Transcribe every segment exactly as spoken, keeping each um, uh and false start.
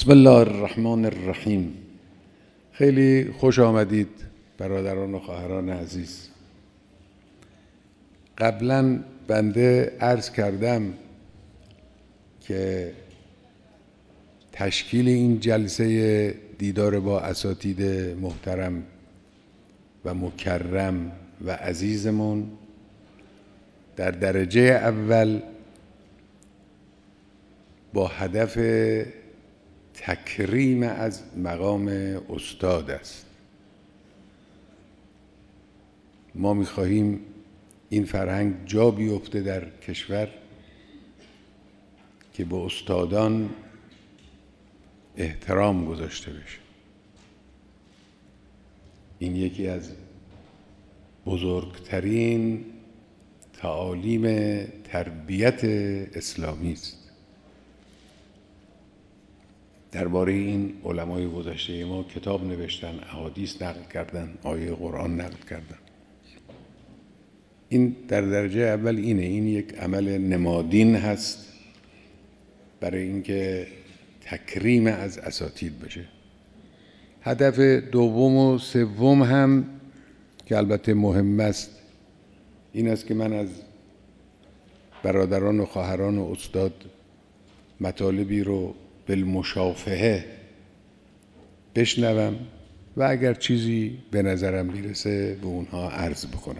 بسم الله الرحمن الرحیم. خیلی خوش آمدید برادران و خواهران عزیز. قبلا بنده عرض کردم که تشکیل این جلسه دیدار با اساتید محترم و مکرم و عزیزمون در درجه اول با هدف تکریم از مقام استاد است. ما می‌خواهیم این فرهنگ جا بیفته در کشور که به استادان احترام گذاشته بشه. این یکی از بزرگترین تعالیم تربیت اسلامی است. درباره این علمای گذشته ما کتاب نوشتن، احادیث نقل کردن، آیه قرآن نقل کردن. این در درجه اول اینه، این یک عمل نمادین هست برای اینکه تکریم از اساتید بشه. هدف دوم و سوم هم که البته مهم است این است که من از برادران و خواهران و استاد مطالبی رو بالمشافهه بشنوم و اگر چیزی به نظرم میرسه به اونها عرض بکنم.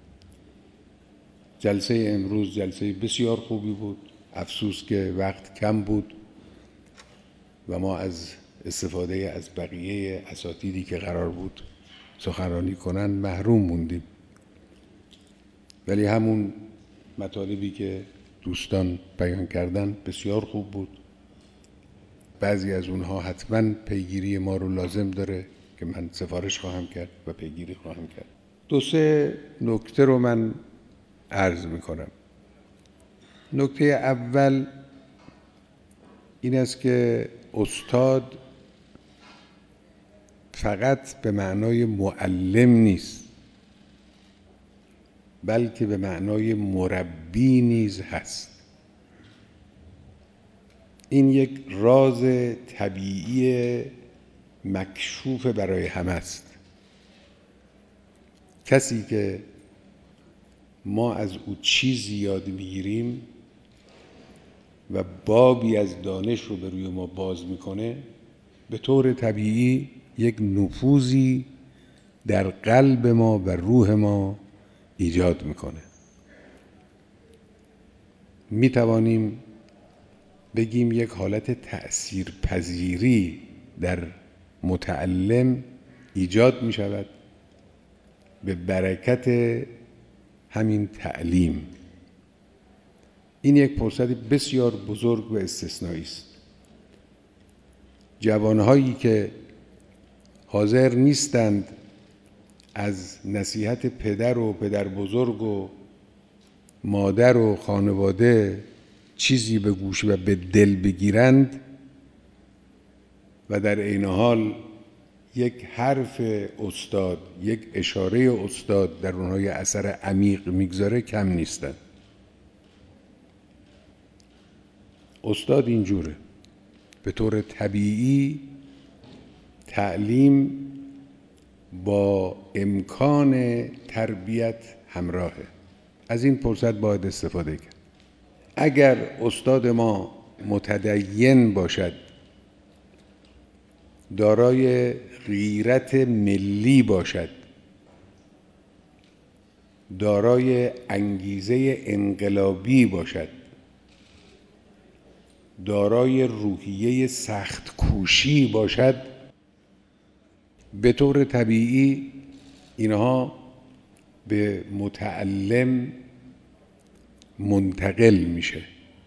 جلسه امروز جلسه بسیار خوبی بود. افسوس که وقت کم بود و ما از استفاده از بقیه اساتیدی که قرار بود سخنرانی کنن محروم موندیم. ولی همون مطالبی که دوستان بیان کردن بسیار خوب بود. بعضی از اونها حتما پیگیری ما رو لازم داره که من سفارش خواهم کرد و پیگیری خواهم کرد. دو سه نکته رو من عرض میکنم. نکته اول این است که استاد فقط به معنای معلم نیست، بلکه به معنای مربی نیز هست. این یک راز طبیعی مکشوف برای همه است. کسی که ما از او چیزی یاد میگیریم و بابی از دانش رو به روی ما باز میکنه، به طور طبیعی یک نفوذی در قلب ما و روح ما ایجاد میکنه. میتوانیم بگیم یک حالت تأثیرپذیری در متعلم ایجاد می شود به برکت همین تعلیم. این یک فرصت بسیار بزرگ و استثنایی است. جوانهایی که حاضر نیستند از نصیحت پدر و پدر بزرگ و مادر و خانواده چیزی به گوش و به دل بگیرند و در عین حال یک حرف استاد، یک اشاره استاد در اونها یه اثر عمیق میگذاره کم نیستند. استاد اینجوره. به طور طبیعی تعلیم با امکان تربیت همراهه. از این فرصت باید استفاده کرد. اگر استاد ما متدین باشد، دارای غیرت ملی باشد، دارای انگیزه انقلابی باشد، دارای روحیه سخت کوشی باشد، به طور طبیعی اینها به متعلم منتقل میشه.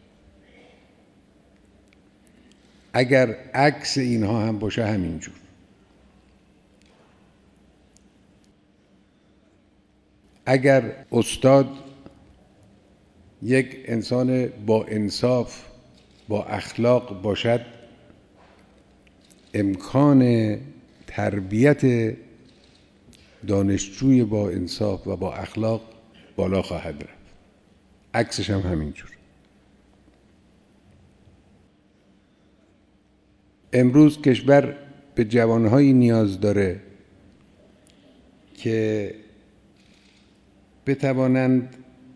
اگر عکس اینها هم باشه همینجور. اگر استاد یک انسان با انصاف با اخلاق باشد، امکان تربیت دانشجوی با انصاف و با اخلاق بالا خواهد رفت. عکسش هم همینجور. امروز کشور به جوانهایی نیاز داره که بتوانند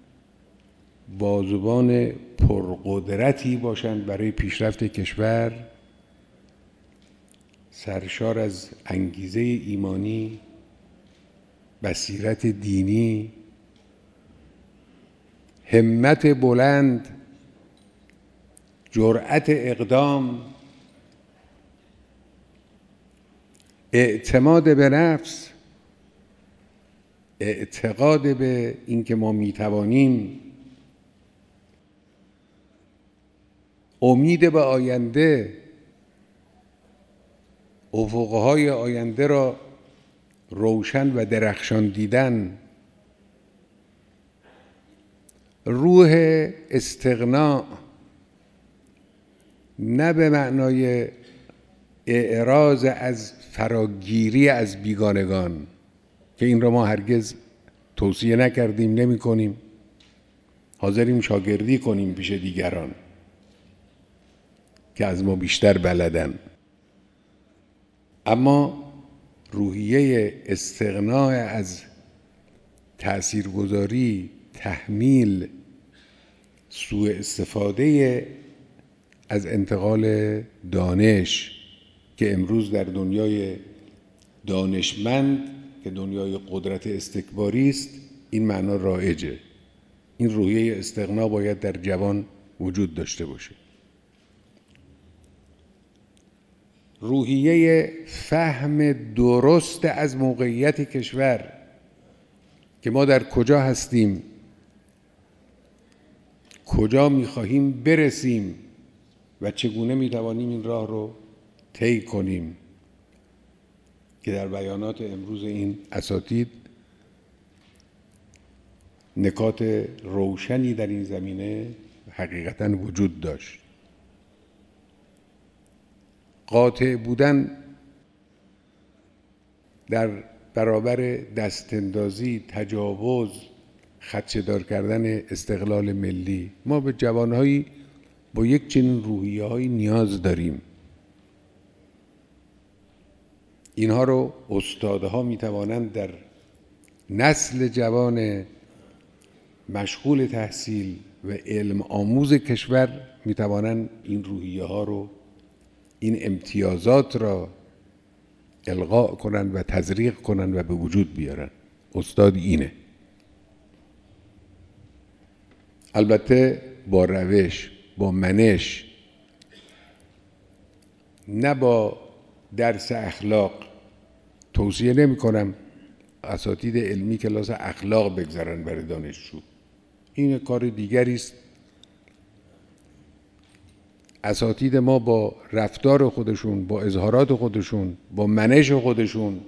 بازوان پرقدرتی باشند برای پیشرفت کشور، سرشار از انگیزه ایمانی، بصیرت دینی، همت بلند، جرأت اقدام، اعتماد به نفس، اعتقاد به اینکه ما میتوانیم، امید به آینده، افقهای آینده را روشن و درخشان دیدن، روح استغنا، نه به معنای اعراض از فراگیری از بیگانگان که این را ما هرگز توصیه نکردیم، نمی کنیم، حاضریم شاگردی کنیم پیش دیگران که از ما بیشتر بلدن، اما روحیه استغنا از تأثیرگذاری، تحمیل، سوء استفاده از انتقال دانش که امروز در دنیای دانشمند که دنیای قدرت استکباری است این معنا رایجه. این روحیه استغنا باید در جوان وجود داشته باشه. روحیه فهم درست از موقعیت کشور که ما در کجا هستیم، کجا می‌خواهیم برسیم و چگونه می‌توانیم این راه رو طی کنیم که در بیانات امروز این اساتید نکات روشنی در این زمینه حقیقتاً وجود داشت. قاطع بودن در برابر دستاندازی، تجاوز، خدشه‌دار کردن استقلال ملی، ما به جوانهایی با یک چنین روحیه‌هایی نیاز داریم. اینها رو استادها میتوانند در نسل جوان مشغول تحصیل و علم آموز کشور میتوانند این روحیه ها رو، این امتیازات را القاء کنند و تزریق کنند و به وجود بیارن. استاد اینه، البته با روش، با منش، نه با درس اخلاق. توصیه نمی کنم اساتید علمی کلاس اخلاق بگذارن برای دانشجو، این کار دیگری است. اساتید ما با رفتار خودشون، با اظهارات خودشون، با منش خودشون،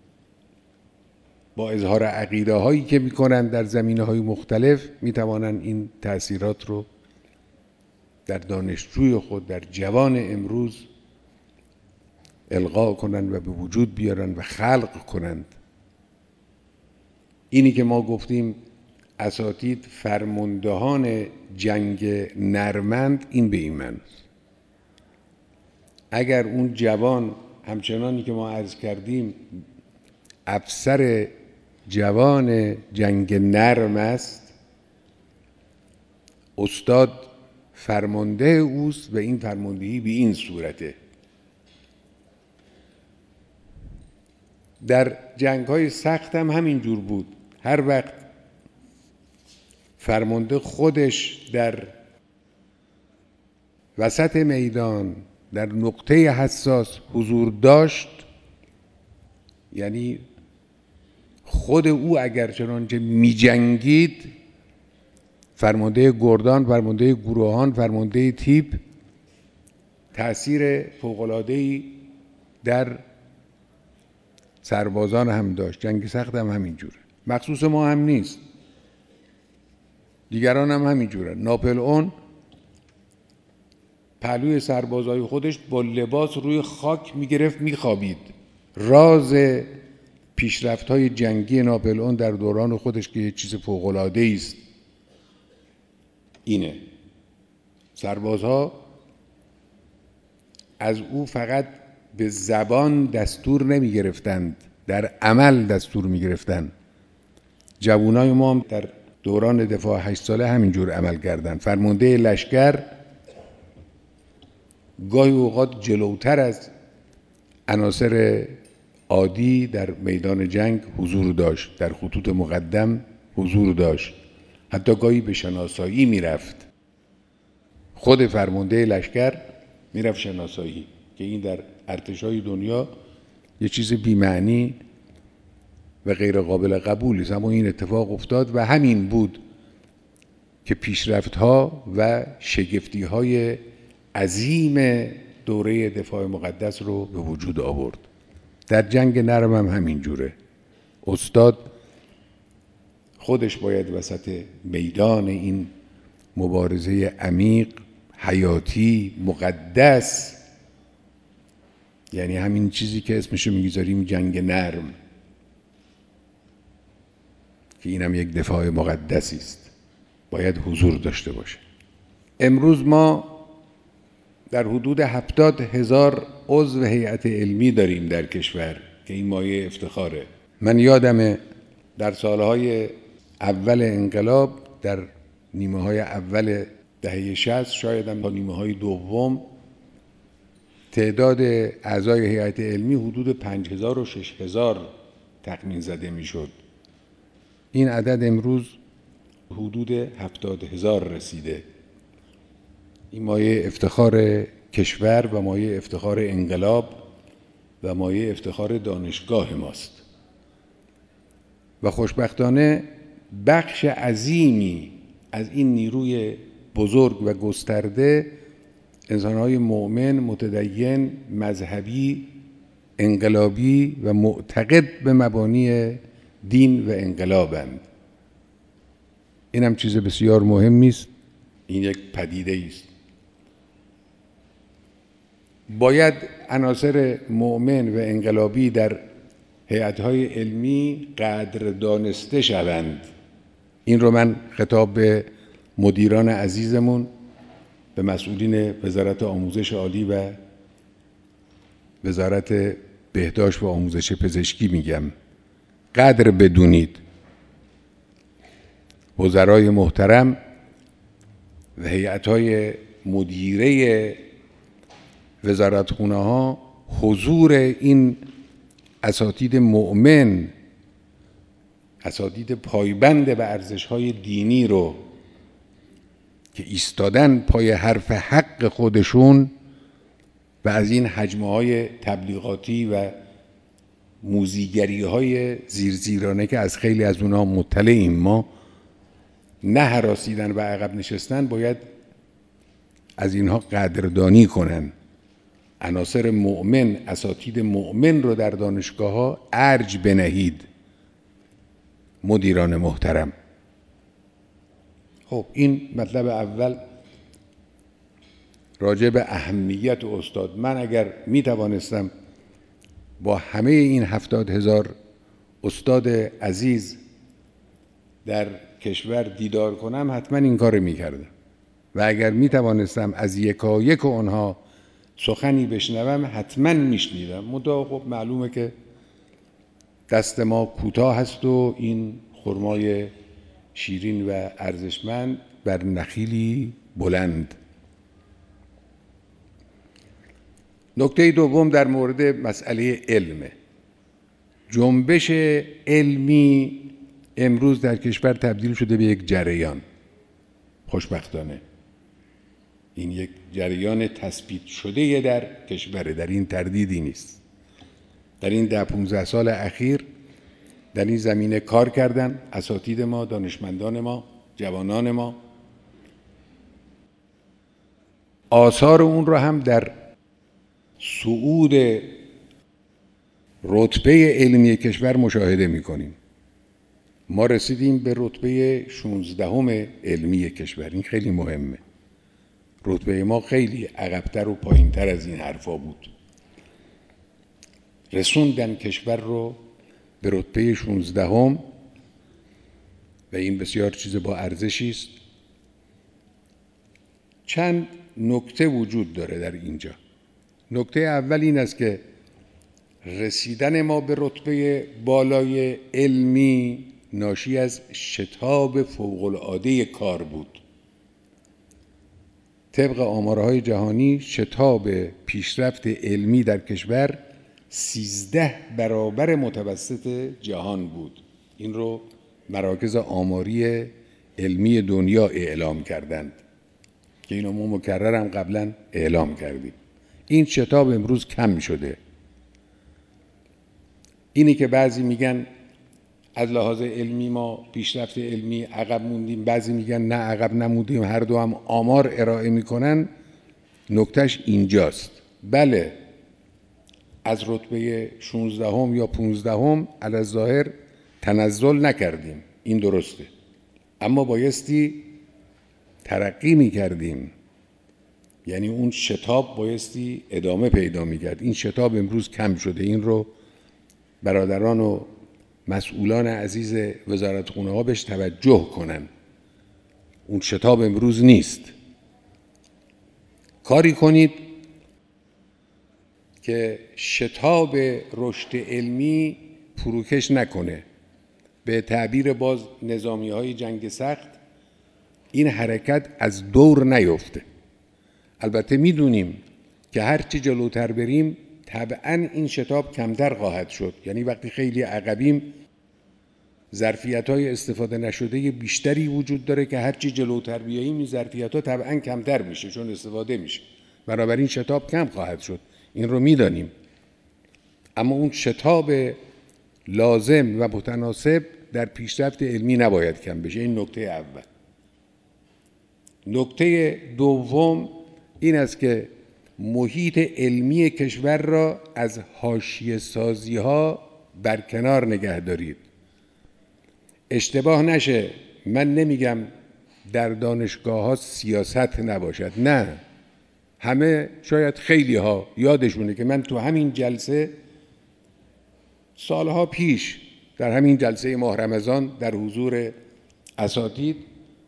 با اظهار عقیده هایی که میکنن در زمینه های مختلف میتوانن این تأثیرات رو در دانشجوی خود، در جوان امروز القا کنند و به وجود بیارن و خلق کنند. اینی که ما گفتیم اساتید فرماندهان جنگ نرمند، این به این معناست. اگر اون جوان همچنانی که ما عرض کردیم افسر جوان جنگ نرم است، استاد فرمانده اوست و این فرماندهی به این صورته. در جنگ های سخت هم همین جور بود. هر وقت فرمانده خودش در وسط میدان، در نقطه حساس حضور داشت، یعنی خود او اگر چنانچه می جنگید، فرمانده گردان، فرمانده گروهان، فرمانده تیپ، تأثیر فوق‌العاده‌ای در سربازان هم داشت. جنگ سخت هم همین جوره، مخصوص ما هم نیست، دیگران هم همین جوره. ناپلئون پهلوی سربازای خودش با لباس روی خاک میگرفت میخوابید. راز پیشرفت‌های جنگی ناپلئون در دوران خودش که یه چیز فوق‌العاده‌ای است اینه. سربازها از او فقط به زبان دستور نمی گرفتند، در عمل دستور می گرفتند. جوانای ما هم در دوران دفاع هشت ساله همینجور عمل کردند. فرمانده لشکر گاهی اوقات جلوتر از عناصر عادی در میدان جنگ حضور داشت، در خطوط مقدم حضور داشت، حتی گاهی به شناسایی میرفت. خود فرمانده لشکر میرفت شناسایی، که این در ارتشای دنیا یه چیز بی‌معنی و غیر قابل قبولی است، اما این اتفاق افتاد و همین بود که پیشرفت‌ها و شگفتی‌های عظیم دوره دفاع مقدس رو به وجود آورد. در جنگ نرم هم همین جوره. استاد خودش باید وسط میدان این مبارزه عمیق، حیاتی، مقدس، یعنی همین چیزی که اسمشو میگذاریم جنگ نرم، که اینم یک دفاع مقدسی است، باید حضور داشته باشه. امروز ما در حدود هفتاد هزار عضو هیئت علمی داریم در کشور که این مایه افتخاره. من یادمه در سالهای اول انقلاب، در نیمه های اول دهه شصت، شاید هم تا نیمه های دوم، تعداد اعضای هیئت علمی حدود پنج هزار و شش هزار تخمین زده میشد. این عدد امروز حدود هفتاد هزار رسیده. این مایه افتخار کشور و مایه افتخار انقلاب و مایه افتخار دانشگاه ماست. و خوشبختانه بخش عظیمی از این نیروی بزرگ و گسترده انسان‌های مؤمن، متدین، مذهبی، انقلابی و معتقد به مبانی دین و انقلابند. این هم چیز بسیار مهمی است. این یک پدیده است. باید عناصر مؤمن و انقلابی در هیئت‌های علمی قدر دانسته شوند. این رو من خطاب به مدیران عزیزمون، به مسئولین وزارت آموزش عالی و وزارت بهداشت و آموزش پزشکی میگم. قدر بدونید. وزرای محترم و هیئت‌های مدیره وزارتخونه ها حضور این اساتید مؤمن، اساتید پایبند به ارزش‌های دینی رو که ایستادن پای حرف حق خودشون و از این حجمه‌های تبلیغاتی و موذیگری‌های زیرزیرانه که از خیلی از اونها مطلعیم ما، نه هراسیدن و عقب نشستن، باید از اینها قدردانی کنن. عناصر مؤمن، اساتید مؤمن رو در دانشگاه‌ها ارج بنهید. مدیران محترم، خب این مطلب اول راجع به اهمیت استاد. من اگر می توانستم با همه این هفتاد هزار استاد عزیز در کشور دیدار کنم، حتما این کار می کردم. و اگر می توانستم از یکایک آنها سخنی بشنوم، حتما می شنیدم. منتها خب معلومه که دست ما کوتاه هست و این خرمای شیرین و ارزشمند بر نخیلی بلند. نکته دوم در مورد مسئله علم. جنبش علمی امروز در کشور تبدیل شده به یک جریان. خوشبختانه این یک جریان تثبیت شده در کشور، در این تردیدی نیست. در این ده پونزده سال اخیر در این زمینه کار کردن اساتید ما، دانشمندان ما، جوانان ما. آثار اون رو هم در صعود رتبه علمی کشور مشاهده می‌کنیم. ما رسیدیم به رتبه شانزدهم علمی کشور. این خیلی مهمه. رتبه ما خیلی عقب‌تر و پایین‌تر از این حرفا بود. رسوندن کشور رو به رتبه شانزدهم و این بسیار چیز با ارزشی است. چند نکته وجود داره در اینجا. نکته اول این است که رسیدن ما به رتبه بالای علمی ناشی از شتاب فوق‌العاده کار بود. طبق آمارهای جهانی شتاب پیشرفت علمی در کشور سیزده برابر متوسط جهان بود. این رو مراکز آماری علمی دنیا اعلام کردند که اینو ما مکررم قبلا اعلام کردیم. این شتاب امروز کم شده. اینی که بعضی میگن از لحاظ علمی ما پیشرفت علمی عقب موندیم، بعضی میگن نه عقب نموندیم، هر دو هم آمار ارائه میکنن. نکتهش اینجاست. بله از رتبه شانزدهم یا پانزدهم علی الظاهر تنزل نکردیم، این درسته، اما بایستی ترقی میکردیم. یعنی اون شتاب بایستی ادامه پیدا میکرد. این شتاب امروز کم شده. این رو برادران و مسئولان عزیز وزارتخونه ها بهش توجه کنن. اون شتاب امروز نیست. کاری کنید که شتاب رشد علمی فروکش نکنه. به تعبیر باز نظامی های جنگ سخت، این حرکت از دور نیفته. البته میدونیم که هرچی جلوتر بریم طبعاً این شتاب کمتر خواهد شد. یعنی وقتی خیلی عقبیم ظرفیت‌های استفاده نشده بیشتری وجود داره که هرچی جلوتر بیاییم این ظرفیت‌ها طبعاً کمتر میشه چون استفاده میشه. بنابراین شتاب کم خواهد شد. این رو میدانیم. اما اون شتاب لازم و متناسب در پیشرفت علمی نباید کم بشه. این نکته اول. نکته دوم این است که محیط علمی کشور را از حاشیه سازی ها برکنار نگه دارید. اشتباه نشه، من نمیگم در دانشگاه ها سیاست نباشد، نه، همه شاید خیلی ها یادشونه که من تو همین جلسه سالها پیش در همین جلسه ماه رمضان در حضور اساتید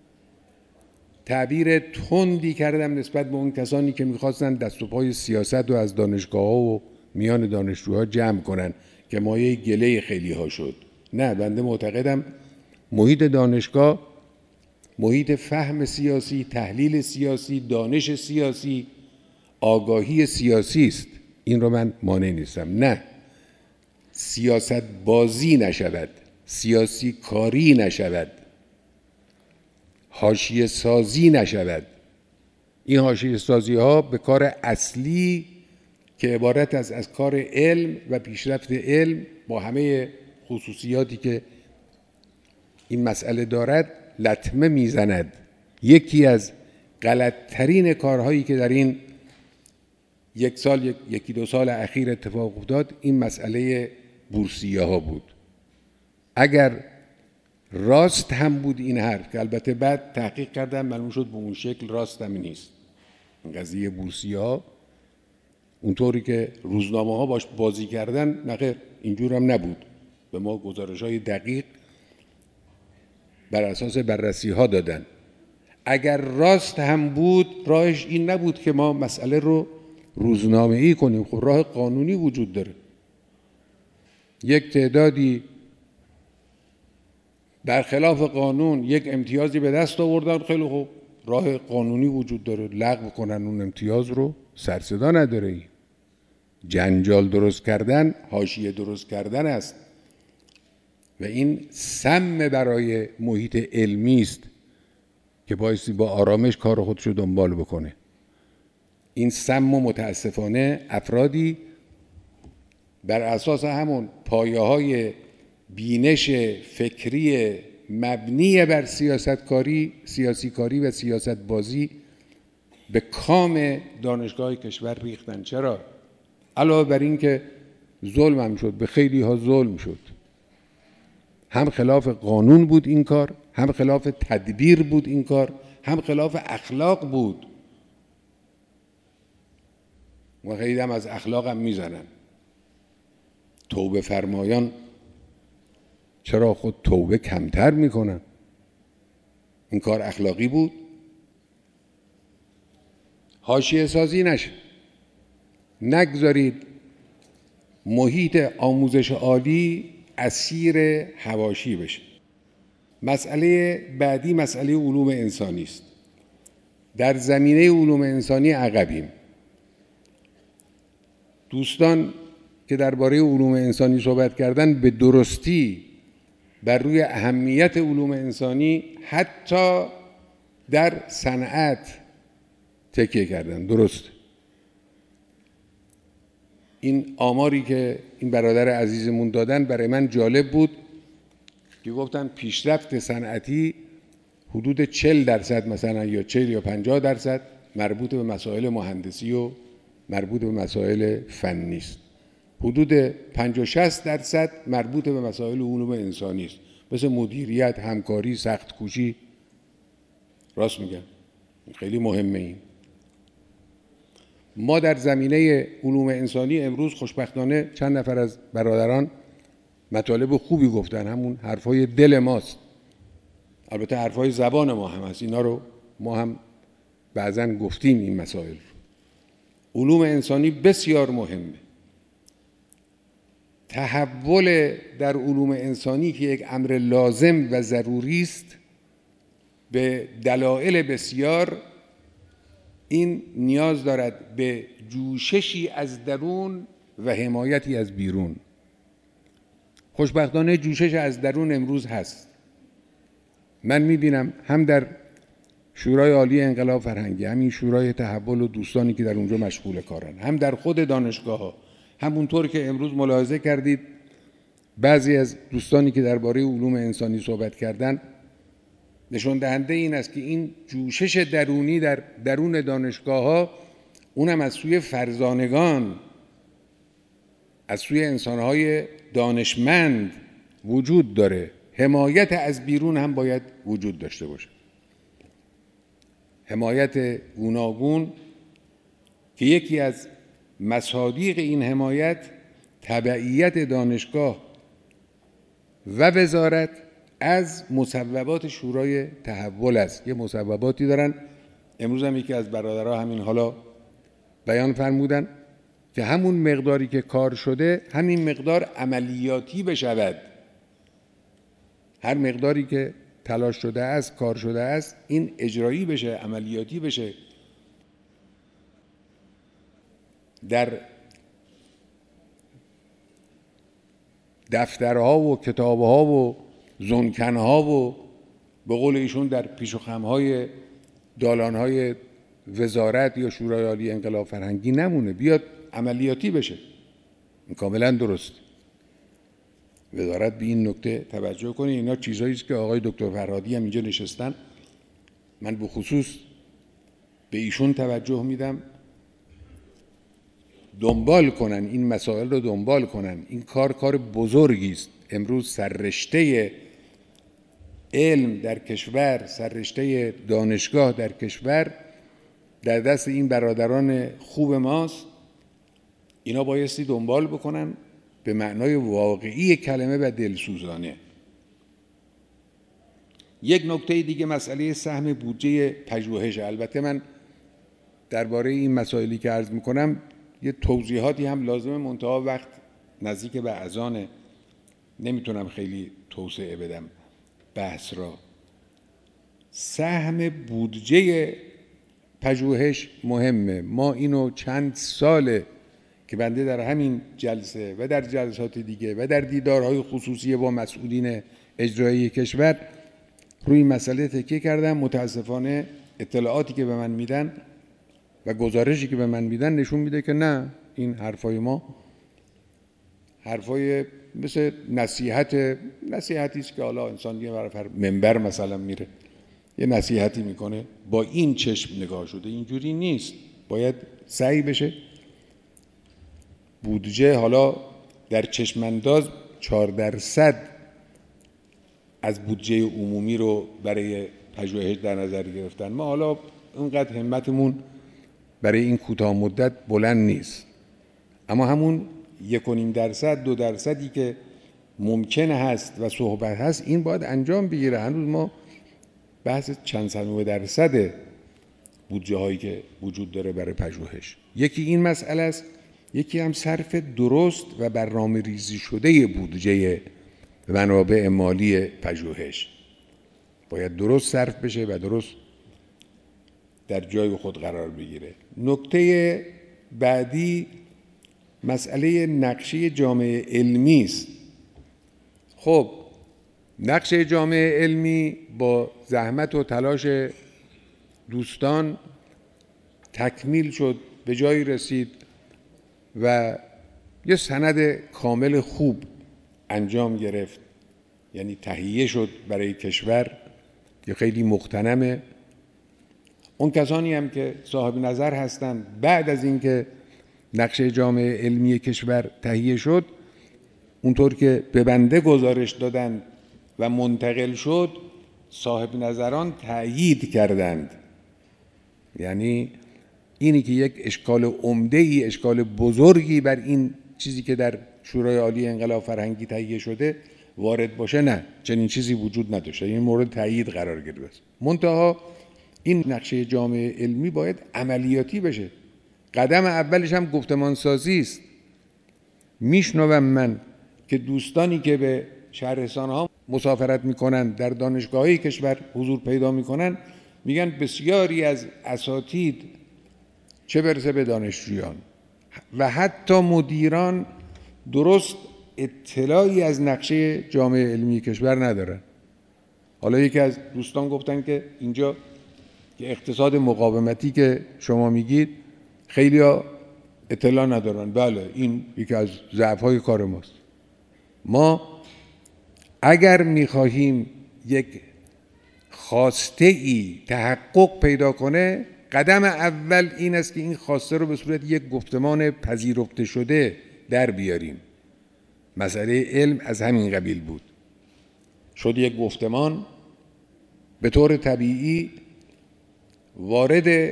تعبیر تندی کردم نسبت به اون کسانی که میخواستن دست و پای سیاست رو از دانشگاه ها و میان دانشجوها جمع کنن که مایه گله خیلی ها شد. نه، بنده معتقدم محیط دانشگاه محیط فهم سیاسی، تحلیل سیاسی، دانش سیاسی، آگاهی سیاسی است. این رو من مانع نیستم. نه، سیاست بازی نشود، سیاسی کاری نشود، حاشیه سازی نشود. این حاشیه سازی ها به کار اصلی که عبارت از از کار علم و پیشرفت علم با همه خصوصیاتی که این مسئله دارد لطمه میزند. یکی از غلطترین کارهایی که در این یک سال یکی دو سال اخیر اتفاق افتاد این مسئله بورسیه ها بود. اگر راست هم بود این حرف که البته بعد تحقیق کردم معلوم شد به اون شکل راست هم نیست، این قضیه بورسیه ها اونطوری که روزنامه ها باش بازی کردن نخیر اینجور هم نبود. به ما گزارش های دقیق بر اساس بررسی ها دادن. اگر راست هم بود راهش این نبود که ما مسئله رو روزنامه ای کنیم. خب راه قانونی وجود داره. یک تعدادی برخلاف قانون یک امتیازی به دست آوردن، خیلی خوب، راه قانونی وجود داره، لغو کنن اون امتیاز رو، سر صدا نداره. ای جنجال درست کردن، حاشیه درست کردن است و این سم برای محیط علمی است که بایستی با آرامش کار خودشو دنبال بکنه. این سم و متاسفانه افرادی بر اساس همون پایه‌های بینش فکری مبنی بر سیاست کاری، سیاسی کاری و سیاست بازی به کام دانشگاه کشور ریختن. چرا؟ علاوه بر این که ظلم هم شد، به خیلی ها ظلم شد. هم خلاف قانون بود این کار، هم خلاف تدبیر بود این کار، هم خلاف اخلاق بود. و خیلی هم از اخلاق هم میزنن. توبه فرمایان چرا خود توبه کمتر میکنن؟ این کار اخلاقی بود؟ حاشیه سازی نشه. نگذارید محیط آموزش عالی اسیر حواشی بشه. مسئله بعدی مسئله علوم انسانی است. در زمینه علوم انسانی عقبیم. دوستان که درباره علوم انسانی صحبت کردن به درستی بر روی اهمیت علوم انسانی حتی در صنعت تکیه کردن. درست. این آماری که این برادر عزیزمون دادن برای من جالب بود که گفتن پیشرفت صنعتی حدود چهل درصد مثلا یا چهل یا پنجاه درصد مربوط به مسائل مهندسی و مربوط به مسائل فنی است. حدود پنجاه شصت درصد مربوط به مسائل علوم انسانی است، مثل مدیریت، همکاری، سخت کوشی. راست میگم، خیلی مهمه. این ما در زمینه علوم انسانی امروز خوشبختانه چند نفر از برادران مطالب خوبی گفتن، همون حرفای دل ماست. البته حرفای زبان ما هم هست، اینا رو ما هم بعضا گفتیم. این مسائل علوم انسانی بسیار مهمه. تحول در علوم انسانی که یک امر لازم و ضروری است به دلایل بسیار، این نیاز دارد به جوششی از درون و حمایتی از بیرون. خوشبختانه جوشش از درون امروز هست. من میبینم هم در شورای عالی انقلاب فرهنگی، همین شورای تحول و دوستانی که در اونجا مشغول کارن، هم در خود دانشگاه ها، همونطور که امروز ملاحظه کردید بعضی از دوستانی که درباره علوم انسانی صحبت کردن، نشون دهنده این است که این جوشش درونی در درون دانشگاه ها، اونم از سوی فرزانگان، از سوی انسانهای دانشمند وجود داره. حمایت از بیرون هم باید وجود داشته باشه. حمایت گوناگون که یکی از مصادیق این حمایت تبعیت دانشگاه و وزارت از مصوبات شورای تحول است. یه مصوباتی دارن، امروز هم یکی از برادرها همین حالا بیان فرمودن که همون مقداری که کار شده همین مقدار عملیاتی بشود. هر مقداری که تلاش شده است، کار شده است، این اجرایی بشه، عملیاتی بشه. در دفترها و کتابها و زنکنها و به قول ایشون در پیش و خمهای دالانهای وزارت یا شورای عالی انقلاب فرهنگی نمونه، بیاد عملیاتی بشه. این کاملا درست. وزارت به این نکته توجه کنه. اینا چیزایی است که آقای دکتر فرهادی هم اینجا نشستن، من به خصوص به ایشون توجه میدم، دنبال کنن این مسائل رو، دنبال کنن. این کار کار بزرگی است. امروز سررشته علم در کشور، سررشته دانشگاه در کشور در دست این برادران خوب ماست. اینا بایستی دنبال بکنن به معنای واقعی کلمه و دلسوزانه. یک نکته دیگه مسئله سهم بودجه پژوهش. البته من درباره این مسائلی که عرض میکنم یه توضیحاتی هم لازمه، منتها وقت نزدیک به اذانه، نمیتونم خیلی توسعه بدم بحث را. سهم بودجه پژوهش مهمه. ما اینو چند ساله که بنده در همین جلسه و در جلسات دیگه و در دیدارهای خصوصی با مسئولین اجرایی کشور روی مسئله تکیه کردم. متاسفانه اطلاعاتی که به من میدن و گزارشی که به من میدن نشون میده که نه، این حرفای ما حرفای مثل نصیحت نصیحتی است که حالا انسان یه بار منبر مثلا میره یه نصیحتی میکنه، با این چشم نگاه شده. اینجوری نیست. باید سعی بشه بودجه، حالا در چشم انداز چهار درصد از بودجه عمومی رو برای پژوهش در نظر گرفتن. ما حالا اونقدر همتمون برای این کوتاه مدت بلند نیست، اما همون یک و نیم درصد دو درصدی که ممکن هست و صحبت هست این باید انجام بگیره. هنوز ما بحث چند صد درصد بودجه هایی که وجود داره برای پژوهش. یکی این مسئله است. یکی هم صرف درست و برنامه ریزی شده بودجه منابع مالی پژوهش باید درست صرف بشه و درست در جای خود قرار بگیره. نکته بعدی مسئله نقشه جامعه علمی است. خب نقشه جامعه علمی با زحمت و تلاش دوستان تکمیل شد، به جایی رسید و یه سند کامل خوب انجام گرفت، یعنی تهیه شد برای کشور که خیلی مغتنمه. اون کسانی هم که صاحب نظر هستند بعد از اینکه نقشه جامعه علمی کشور تهیه شد، اونطور که به بنده گزارش دادند و منتقل شد، صاحب نظران تأیید کردند. یعنی اینی که یک اشکال عمده‌ای، اشکال بزرگی بر این چیزی که در شورای عالی انقلاب فرهنگی تهیه شده وارد باشه، نه، چنین چیزی وجود نداشته. این مورد تأیید قرار گرفت. منتها این نقشه جامعه علمی باید عملیاتی بشه. قدم اولش هم گفتمان سازی است. میشنوم من که دوستانی که به شهرستان‌ها مسافرت میکنن، در دانشگاه‌های کشور حضور پیدا میکنن، میگن بسیاری از اساتید، چه برسه به دانشجویان و حتی مدیران، درست اطلاعی از نقشه جامعه علمی کشور ندارن. حالا یکی از دوستان گفتن که اینجا که اقتصاد مقاومتی که شما میگید خیلی ها اطلاع ندارن. بله، این یکی از ضعف‌های کار ماست. ما اگر میخواهیم یک خواسته ای تحقق پیدا کنه، قدم اول این است که این خواسته رو به صورت یک گفتمان پذیرفته شده در بیاریم. مسئله علم از همین قبیل بود. شد یک گفتمان، به طور طبیعی وارد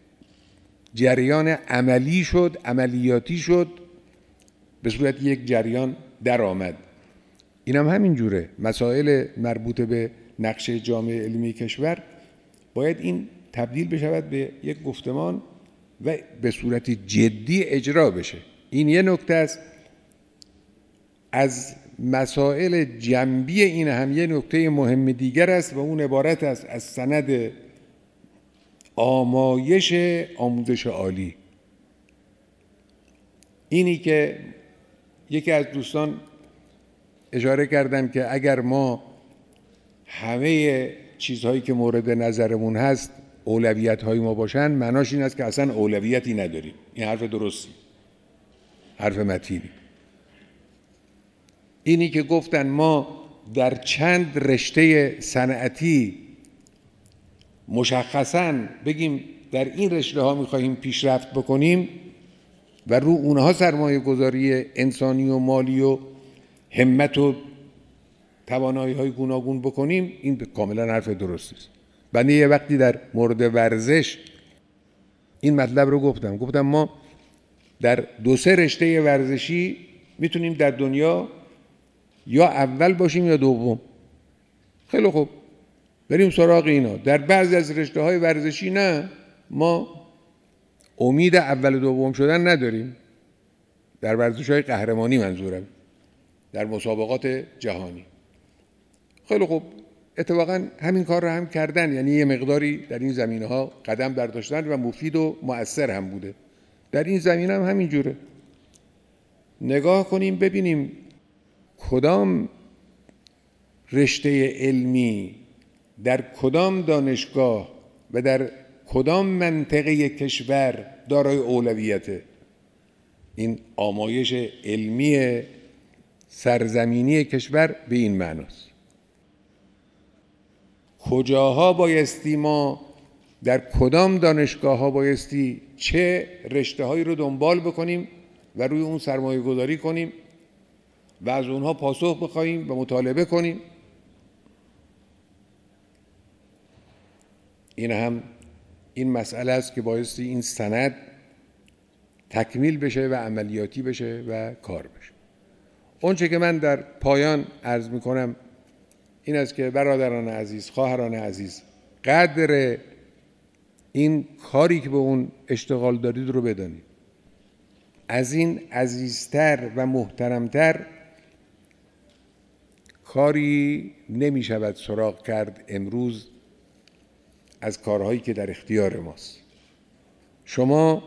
جریان عملی شد، عملیاتی شد، به صورت یک جریان در آمد. این هم همین جوره. مسائل مربوط به نقشه جامعه علمی کشور باید این تبدیل بشود به یک گفتمان و به صورت جدی اجرا بشه. این یه نکته است. از مسائل جنبی این هم یه نکته مهم دیگر است و اون عبارت است از سند آمایش آموزش عالی. اینی که یکی از دوستان اشاره کردن که اگر ما همه چیزهایی که مورد نظرمون هست اولویت های ما باشن، معناش این است که اصلا اولویتی نداریم. این حرف درستی، حرف متینی. اینی که گفتن ما در چند رشته صنعتی مشخصاً بگیم در این رشته ها میخواهیم پیشرفت بکنیم و رو اونها سرمایه گذاری انسانی و مالی و همت و توانایی های گوناگون بکنیم، این کاملا حرف درستی است. بنده یه وقتی در مورد ورزش این مطلب رو گفتم گفتم ما در دو سه رشته ورزشی میتونیم در دنیا یا اول باشیم یا دوم. خیلی خوب، بریم سراغ اینا. در بعضی از رشته های ورزشی نه، ما امید اول و دوم شدن نداریم. در ورزش های قهرمانی منظورم، در مسابقات جهانی. خیلی خوب، اتفاقا همین کار رو هم کردن، یعنی یه مقداری در این زمینه ها قدم برداشتن و مفید و مؤثر هم بوده. در این زمینه هم همین جوره. نگاه کنیم ببینیم کدام رشته علمی در کدام دانشگاه و در کدام منطقه کشور دارای اولویته. این آمایش علمی سرزمینی کشور به این معناست. کجاها بایستی ما در کدام دانشگاه ها بایستی چه رشته هایی رو دنبال بکنیم و روی اون سرمایه گذاری کنیم و از اونها پاسخ بخواهیم و مطالبه کنیم. این هم این مسئله است که بایستی این سند تکمیل بشه و عملیاتی بشه و کار بشه. اونچه که من در پایان عرض می کنم این است که برادران عزیز، خواهران عزیز، قدر این کاری که به اون اشتغال دارید رو بدانید. از این عزیزتر و محترمتر کاری نمی شود سراغ کرد امروز از کارهایی که در اختیار ماست. شما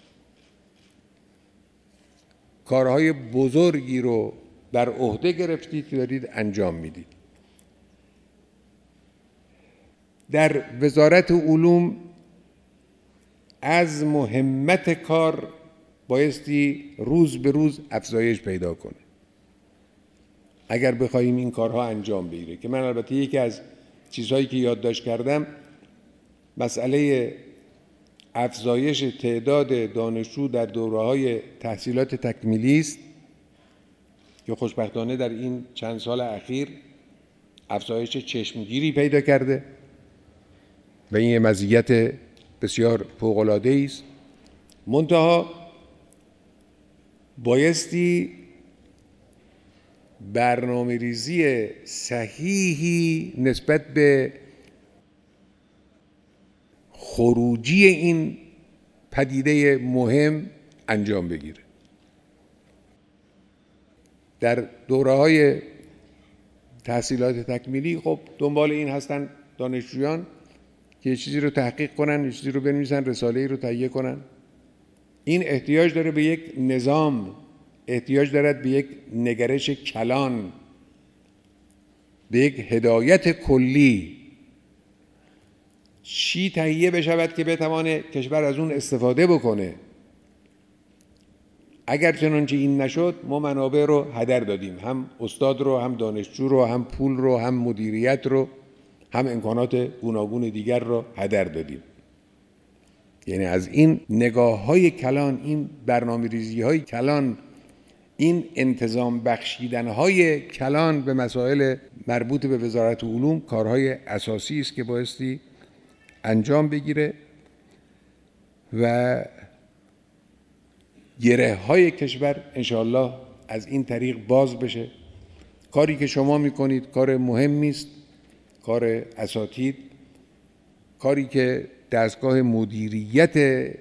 کارهای بزرگی رو بر عهده گرفتید که دارید انجام میدید. در وزارت علوم عزم و همت کار بایستی روز به روز افزایش پیدا کنه اگر بخوایم این کارها انجام بگیره. که من البته یکی از چیزهایی که یادداشت کردم مسئله افزایش تعداد دانشجو در دوره‌های تحصیلات تکمیلی است که خوشبختانه در این چند سال اخیر افزایش چشمگیری پیدا کرده و این مزیت بسیار فوق‌العاده‌ای است. منتها بایستی برنامه ریزی صحیحی نسبت به خروجی این پدیده مهم انجام بگیره. در دوره‌های تحصیلات تکمیلی خب دنبال این هستن دانشجویان که یه چیزی رو تحقیق کنن، یه چیزی رو بنویسن، رساله‌ای رو تهیه کنن. این احتیاج داره به یک نظام، احتیاج دارد به یک نگرش کلان، به یک هدایت کلی. چی تهیه بشود که بتوانه کشور از اون استفاده بکنه. اگر چنانچه این نشد ما منابع رو هدر دادیم، هم استاد رو، هم دانشجو رو، هم پول رو، هم مدیریت رو، هم امکانات گوناگون دیگر رو هدر دادیم. یعنی از این نگاه‌های کلان، این برنامه‌ریزی‌های کلان، این انتظام بخشیدن‌های کلان به مسائل مربوط به وزارت علوم کارهای اساسی است که بایستی انجام بگیره و گره‌های کشور انشاءالله از این طریق باز بشه. کاری که شما میکنید کار مهمی است، کار اساتید، کاری که دستگاه مدیریت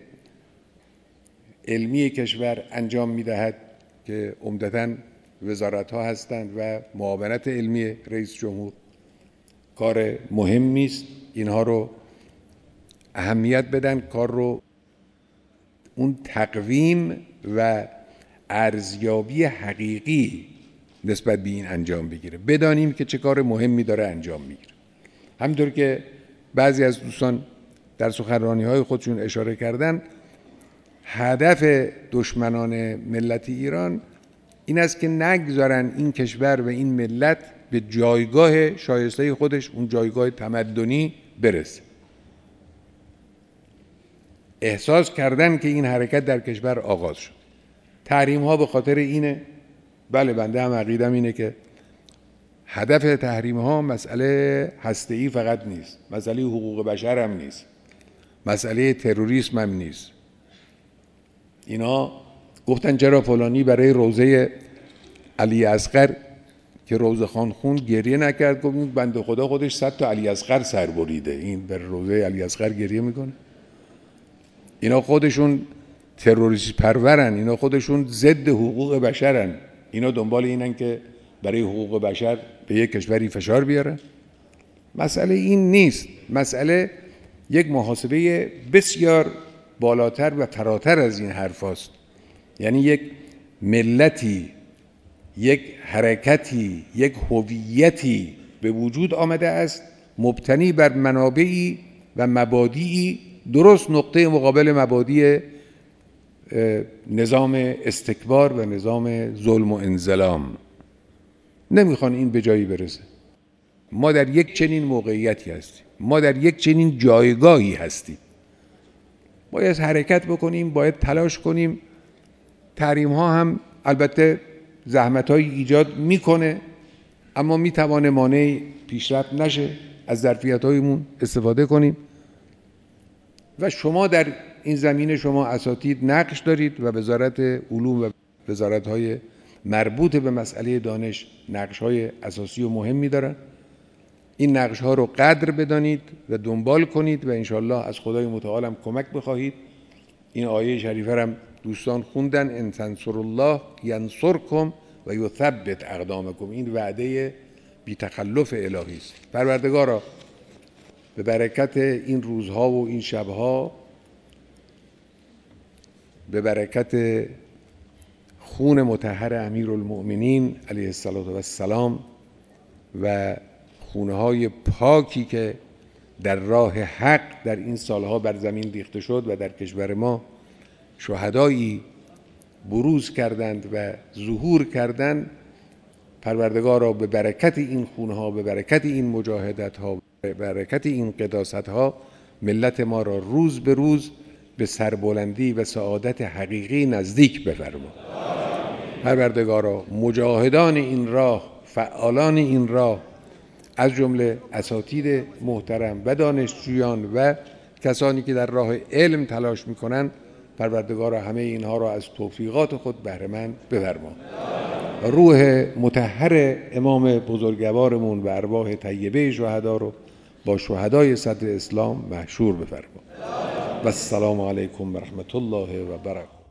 علمی کشور انجام میدهد که عمدتاً وزارت‌ها هستند و معاونت علمی رئیس جمهور، کار مهمی است. اینها رو اهمیت بدن، کار رو اون تقویم و ارزیابی حقیقی نسبت به این انجام بگیره. بدانیم که چه کار مهمی داره انجام میگیره. همونطور که بعضی از دوستان در سخنرانی‌های خودشون اشاره کردن، هدف دشمنان ملت ایران این است که نگذارن این کشور و این ملت به جایگاه شایسته خودش، اون جایگاه تمدنی برسه. احساس کردن که این حرکت در کشور آغاز شد. تحریم ها به خاطر اینه. بله، بنده هم عقیدم اینه که هدف تحریم ها مسئله هسته‌ای فقط نیست، مسئله حقوق بشر هم نیست، مسئله تروریسم هم نیست. اینا گفتن چرا فلانی برای روزه علی اصغر که روزه خان خون گریه نکرد؟ گفت بنده خدا خودش صد تا علی اصغر سر بریده، این بر روزه علی اصغر گریه میکنه؟ اینا خودشون تروریست پرورن، اینا خودشون ضد حقوق بشرن، اینا دنبال اینن که برای حقوق بشر به یک کشوری فشار بیارن. مسئله این نیست. مسئله یک محاسبه بسیار بالاتر و فراتر از این حرف هست. یعنی یک ملتی، یک حرکتی، یک هویتی به وجود آمده است مبتنی بر منابعی و مبادیی درست نقطه مقابل مبادی نظام استکبار و نظام ظلم و انظلام. نمیخوان این به جایی برسه. ما در یک چنین موقعیتی هستیم، ما در یک چنین جایگاهی هستیم. باید حرکت بکنیم، باید تلاش کنیم. تحریم ها هم البته زحمت های ایجاد میکنه، اما میتوانه مانع پیشرفت نشه. از ظرفیت هایمون استفاده کنیم و شما در این زمینه، شما اساتید نقش دارید و وزارت علوم و وزارت های مربوط به مسئله دانش نقش های اساسی و مهمی دارن. این نقش ها رو قدر بدانید و دنبال کنید و انشالله از خدای متعال هم کمک بخواهید. این آیه شریفه هم دوستان خوندن ان تنصروا الله ینصرکم و یثبت اقدامکم. این وعده بی تخلف الهی است. پروردگارا به برکت این روزها و این شبها، به برکت خون مطهر امیرالمؤمنین علیه السلام و خونهای پاکی که در راه حق در این سالها بر زمین ریخته شد و در کشور ما شهدایی بروز کردند و ظهور کردند، پروردگارا به برکت این خونها، به برکت این مجاهدتها، به برکت این قداستها ملت ما را روز به روز به سربلندی و سعادت حقیقی نزدیک بفرما. پروردگارا مجاهدان این راه، فعالان این راه، از جمله اساتید محترم و دانشجویان و کسانی که در راه علم تلاش میکنند، پروردگارا همه اینها را از توفیقات خود بهره مند بفرما. روح مطهر امام بزرگوارمون و ارواح طیبه شهدا رو با شهدای صدر اسلام محشور بفرما. و السلام علیکم و رحمت الله و برکاته.